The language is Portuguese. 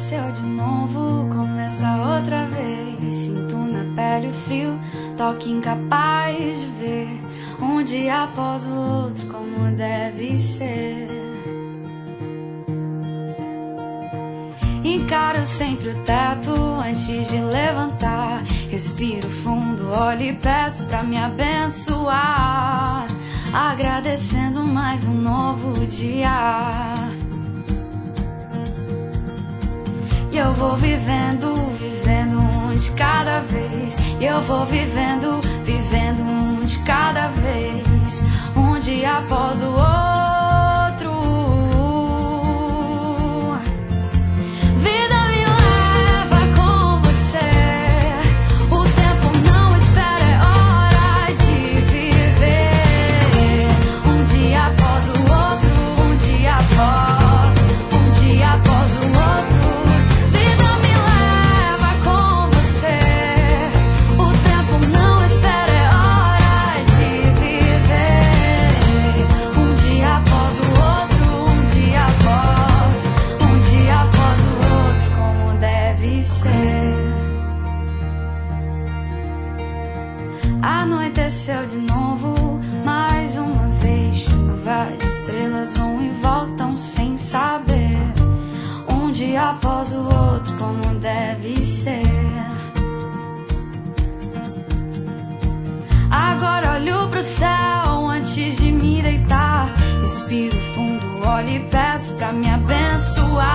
Anoiteceu de novo, começa outra vez. Sinto na pele o frio, toque incapaz de ver. Um dia após o outro, como deve ser. Encaro sempre o teto antes de levantar. Respiro fundo, olho e peço pra me abençoar, agradecendo mais um novo dia. E eu vou vivendo, vivendo um de cada vez. E eu vou vivendo, vivendo um de cada vez. Um dia após o outro. Vida me leva com você. O tempo não espera, é hora de viver. Um dia após o outro, um dia após o outro. Anoiteceu de novo, mais uma vez. Chuva de estrelas vão e voltam sem saber. Um dia após o outro, como deve ser. Agora olho pro céu antes de me deitar. Respiro fundo, olho e peço pra me abençoar,